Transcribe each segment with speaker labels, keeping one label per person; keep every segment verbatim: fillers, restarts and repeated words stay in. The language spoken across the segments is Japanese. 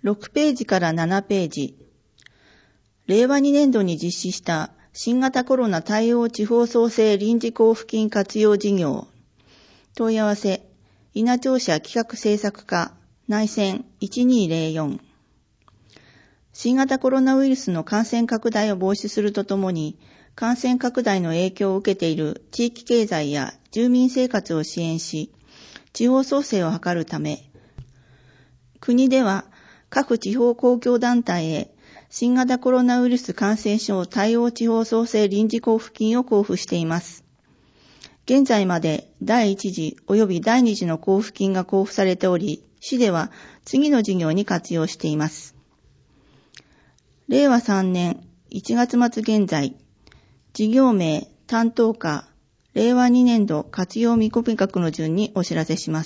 Speaker 1: ろくページからななページ。れいわにねんどに実施した新型コロナ対応地方創生臨時交付金活用事業。問い合わせ、稲庁舎企画政策課、内線いちにーぜろよん。新型コロナウイルスの感染拡大を防止するとともに、感染拡大の影響を受けている地域経済や住民生活を支援し、地方創生を図るため、国では各地方公共団体へ新型コロナウイルス感染症対応地方創生臨時交付金を交付しています。現在までだいいち次及びだいに次の交付金が交付されており、市では次の事業に活用しています。れいわさんねんいちがつ末現在、事業名、担当課、れいわにねんど活用見込み額の順にお知らせします。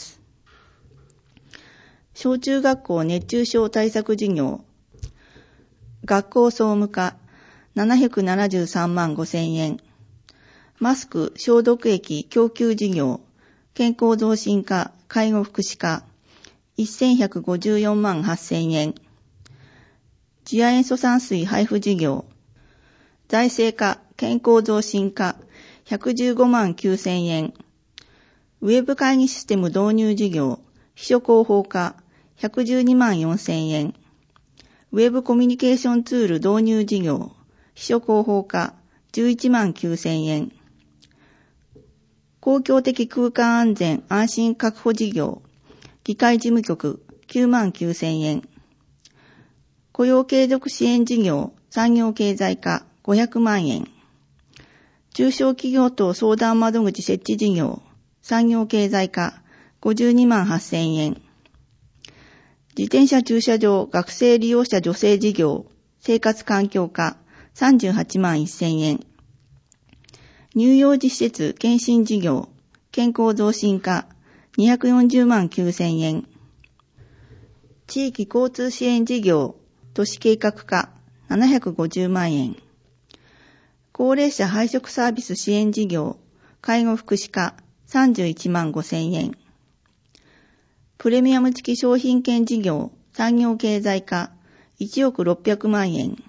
Speaker 1: 小中学校熱中症対策事業、学校総務課ななひゃくななじゅうさんまんごせんえん、マスク消毒液供給事業、健康増進課介護福祉課せんひゃくごじゅうよんまんはっせんえん、次亜塩素酸水配布事業、財政課健康増進課ひゃくじゅうごまんきゅうせんえん、ウェブ会議システム導入事業、秘書広報課ひゃくじゅうにまんよんせんえん、ウェブコミュニケーションツール導入事業、秘書広報課じゅういちまんきゅうせんえん、公共的空間安全安心確保事業、議会事務局きゅうまんきゅうせんえん、雇用継続支援事業産業経済課ごひゃくまんえん、中小企業等相談窓口設置事業産業経済課ごじゅうにまんはっせんえん、自転車駐車場学生利用者助成事業生活環境課さんじゅうはちまんせんえん、乳幼児施設検診事業健康増進課にひゃくよんじゅうまんきゅうせんえん、地域交通支援事業都市計画課ななひゃくごじゅうまんえん、高齢者配食サービス支援事業介護福祉課さんじゅういちまんごせんえん、プレミアム付き商品券事業産業経済課いちおくろっぴゃくまんえん、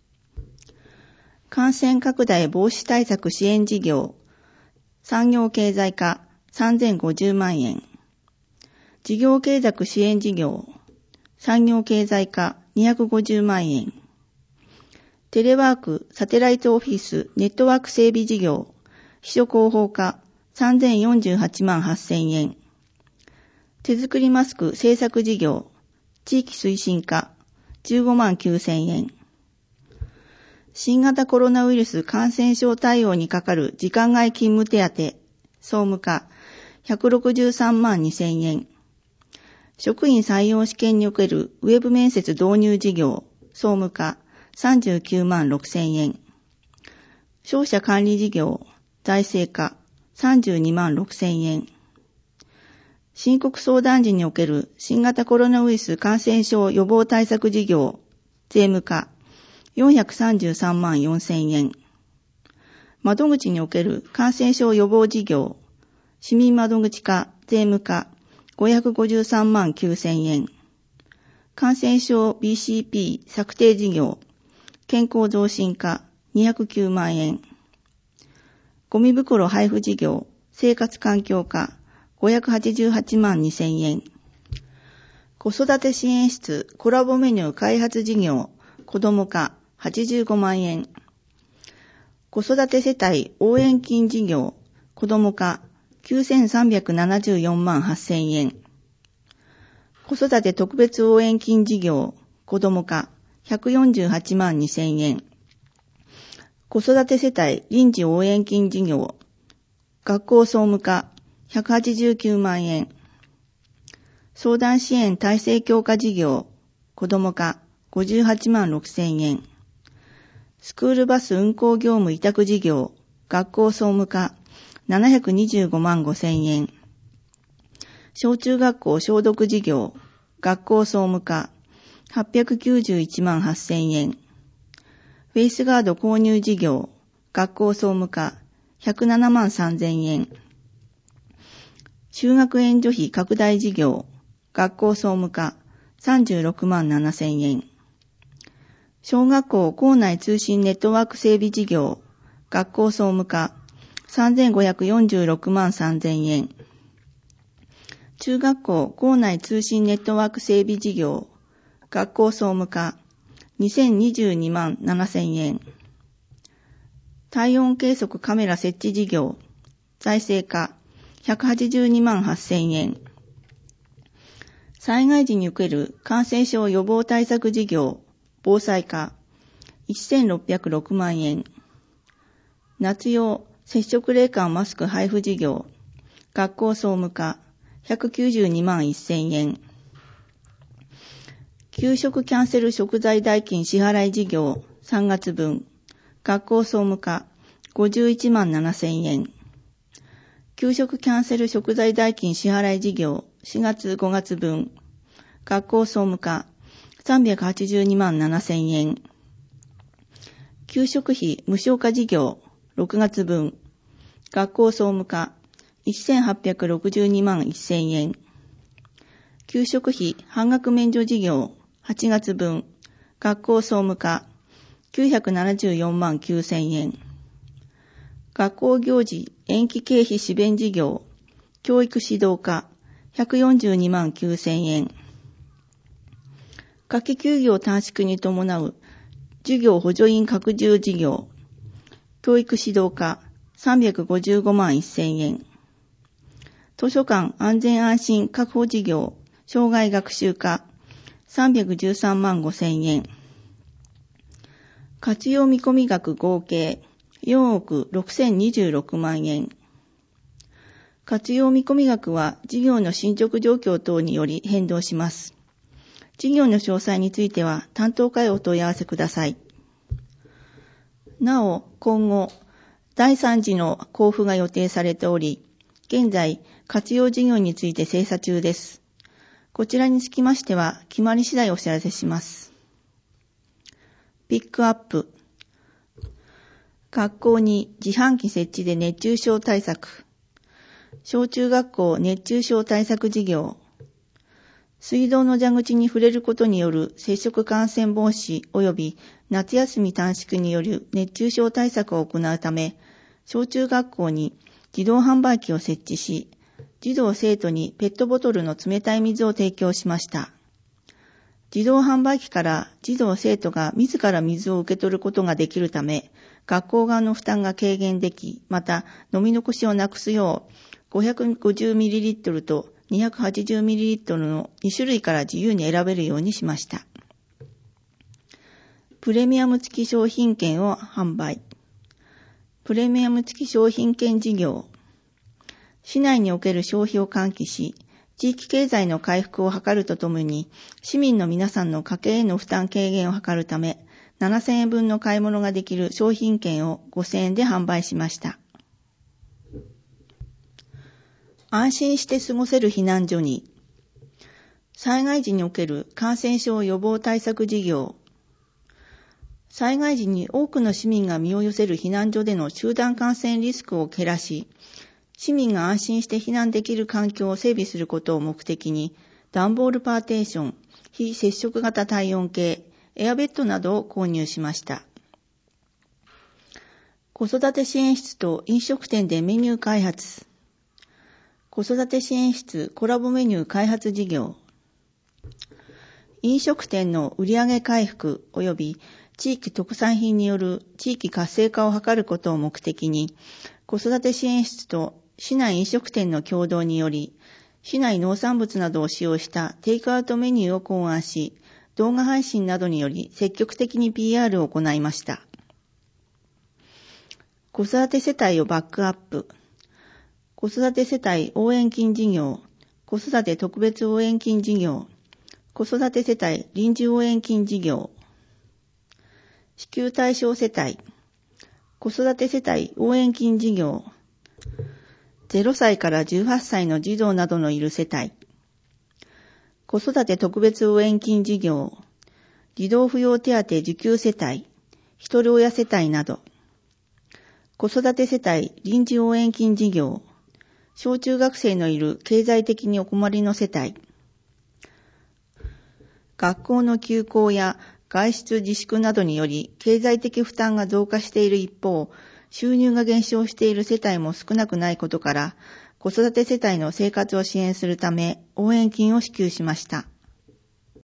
Speaker 1: 感染拡大防止対策支援事業産業経済課さんぜんごじゅうまんえん、事業継続支援事業産業経済課にひゃくごじゅうまんえん、テレワークサテライトオフィスネットワーク整備事業秘書広報課さんぜんよんじゅうはちまんはっせんえん、手作りマスク製作事業地域推進課じゅうごまんきゅうせんえん、新型コロナウイルス感染症対応にかかる時間外勤務手当総務課ひゃくろくじゅうさんまんにせんえん、職員採用試験におけるウェブ面接導入事業総務課さんじゅうきゅうまんろくせんえん、商社管理事業財政課さんじゅうにまんろくせんえん、申告相談時における新型コロナウイルス感染症予防対策事業税務課よんひゃくさんじゅうさんまんよんせんえん、窓口における感染症予防事業市民窓口課税務課ごひゃくごじゅうさんまんきゅうせんえん、感染症 ビーシーピー 策定事業健康増進課にひゃくきゅうまんえん、ゴミ袋配布事業生活環境課ごひゃくはちじゅうはちまんにせんえん、子育て支援室コラボメニュー開発事業子ども課はちじゅうごまんえん、子育て世帯応援金事業子ども課きゅうせんさんびゃくななじゅうよんまんはっせんえん、子育て特別応援金事業子ども課ひゃくよんじゅうはちまんにせんえん、子育て世帯臨時応援金事業学校総務課ひゃくはちじゅうきゅうまんえん、相談支援体制強化事業子ども課ごじゅうはちまんろくせんえん、スクールバス運行業務委託事業学校総務課ななひゃくにじゅうごまんごせんえん、小中学校消毒事業学校総務課はっぴゃくきゅうじゅういちまんはっせんえん、フェイスガード購入事業学校総務課ひゃくななまんさんぜんえん、就学援助費拡大事業学校総務課さんじゅうろくまんななせんえん。小学校校内通信ネットワーク整備事業、学校総務課、さんぜんごひゃくよんじゅうろくまんさんぜんえん。中学校校内通信ネットワーク整備事業、学校総務課、にせんにじゅうにまんななせんえん。体温計測カメラ設置事業、財政課、ひゃくはちじゅうにまんはっせんえん。災害時における感染症予防対策事業、防災課、せんろっぴゃくろくまんえん。夏用接触冷感マスク配布事業、学校総務課、ひゃくきゅうじゅうにまんせんえん。給食キャンセル食材代金支払い事業さんがつぶん、学校総務課、ごじゅういちまんななせんえん。給食キャンセル食材代金支払い事業しがつごがつぶん、学校総務課、さんびゃくはちじゅうにまんななせんえん。給食費無償化事業ろくがつぶん、学校総務課、せんはっぴゃくろくじゅうにまんせんえん。給食費半額免除事業はちがつぶん、学校総務課、きゅうひゃくななじゅうよんまんきゅうせんえん。学校行事延期経費支弁事業、教育指導課、ひゃくよんじゅうにまんきゅうせんえん。夏季休業短縮に伴う授業補助員拡充事業、教育指導課、さんびゃくごじゅうごまんせんえん。図書館安全安心確保事業、生涯学習課、さんびゃくじゅうさんまんごせんえん。活用見込み額合計よんおくろくせんにじゅうろくまんえん。活用見込み額は事業の進捗状況等により変動します。事業の詳細については担当課へお問い合わせください。なお、今後、だいさん次の交付が予定されており、現在、活用事業について精査中です。こちらにつきましては、決まり次第お知らせします。ピックアップ。学校に自販機設置で熱中症対策。小中学校熱中症対策事業。水道の蛇口に触れることによる接触感染防止及び夏休み短縮による熱中症対策を行うため、小中学校に自動販売機を設置し、児童生徒にペットボトルの冷たい水を提供しました。自動販売機から児童生徒が自ら水を受け取ることができるため、学校側の負担が軽減でき、また飲み残しをなくすよう ごひゃくごじゅうミリリットル と にひゃくはちじゅうミリリットル のにしゅるいから自由に選べるようにしました。プレミアム付き商品券を販売。プレミアム付き商品券事業。市内における消費を喚起し、地域経済の回復を図るとともに、市民の皆さんの家計への負担軽減を図るため、ななせんえんぶんの買い物ができる商品券をごせんえんで販売しました。安心して過ごせる避難所に、災害時における感染症予防対策事業。災害時に多くの市民が身を寄せる避難所での集団感染リスクを減らし、市民が安心して避難できる環境を整備することを目的に、段ボールパーテーション、非接触型体温計、エアベッドなどを購入しました。子育て支援室と飲食店でメニュー開発。子育て支援室コラボメニュー開発事業。飲食店の売上回復及び地域特産品による地域活性化を図ることを目的に、子育て支援室と市内飲食店の共同により、市内農産物などを使用したテイクアウトメニューを考案し、動画配信などにより積極的に ピーアール を行いました。子育て世帯をバックアップ。子育て世帯応援金事業、子育て特別応援金事業、子育て世帯臨時応援金事業、支給対象世帯、子育て世帯応援金事業、ゼロさいからじゅうはっさいの児童などのいる世帯、子育て特別応援金事業、児童扶養手当受給世帯、一人親世帯など、子育て世帯臨時応援金事業、小中学生のいる経済的にお困りの世帯、 学校の休校や外出自粛などにより経済的負担が増加している一方、収入が減少している世帯も少なくないことから、子育て世帯の生活を支援するため応援金を支給しました。